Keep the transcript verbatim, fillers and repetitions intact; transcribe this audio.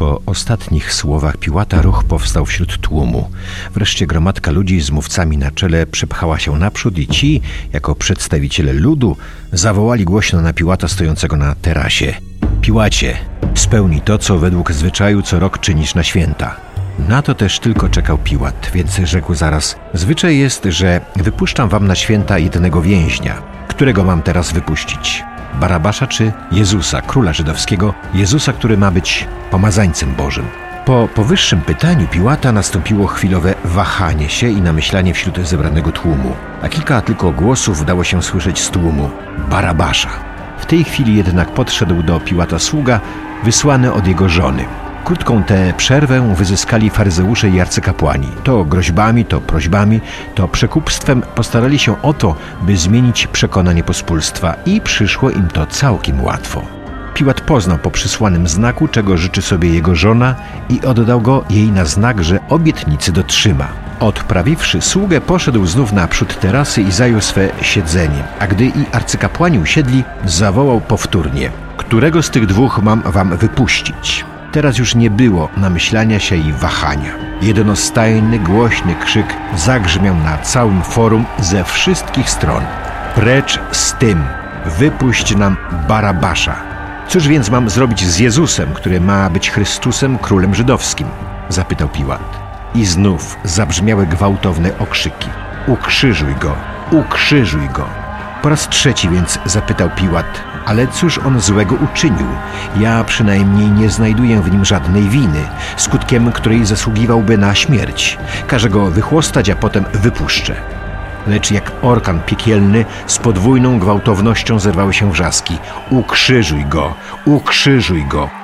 Po ostatnich słowach Piłata ruch powstał wśród tłumu. Wreszcie gromadka ludzi z mówcami na czele przepchała się naprzód i ci, jako przedstawiciele ludu, zawołali głośno na Piłata stojącego na terasie: Piłacie, spełnij to, co według zwyczaju co rok czynisz na święta. Na to też tylko czekał Piłat, więc rzekł zaraz: zwyczaj jest, że wypuszczam wam na święta jednego więźnia. Którego mam teraz wypuścić? Barabasza czy Jezusa, króla żydowskiego, Jezusa, który ma być pomazańcem Bożym? Po powyższym pytaniu Piłata nastąpiło chwilowe wahanie się i namyślanie wśród zebranego tłumu, a kilka tylko głosów dało się słyszeć z tłumu: Barabasza. W tej chwili jednak podszedł do Piłata sługa, wysłany od jego żony. Krótką tę przerwę wyzyskali faryzeusze i arcykapłani. To groźbami, to prośbami, to przekupstwem postarali się o to, by zmienić przekonanie pospólstwa i przyszło im to całkiem łatwo. Piłat poznał po przysłanym znaku, czego życzy sobie jego żona i oddał go jej na znak, że obietnicy dotrzyma. Odprawiwszy sługę, poszedł znów naprzód terasy i zajął swe siedzenie, a gdy i arcykapłani usiedli, zawołał powtórnie: którego z tych dwóch mam wam wypuścić? Teraz już nie było namyślania się i wahania. Jednostajny, głośny krzyk zagrzmiał na całym forum ze wszystkich stron: precz z tym! Wypuść nam Barabasza! Cóż więc mam zrobić z Jezusem, który ma być Chrystusem, królem żydowskim? Zapytał Piłat. I znów zabrzmiały gwałtowne okrzyki: ukrzyżuj go! Ukrzyżuj go! Po raz trzeci więc zapytał Piłat: ale cóż on złego uczynił? Ja przynajmniej nie znajduję w nim żadnej winy, skutkiem której zasługiwałby na śmierć. Każę go wychłostać, a potem wypuszczę. Lecz jak orkan piekielny z podwójną gwałtownością zerwały się wrzaski: ukrzyżuj go! Ukrzyżuj go!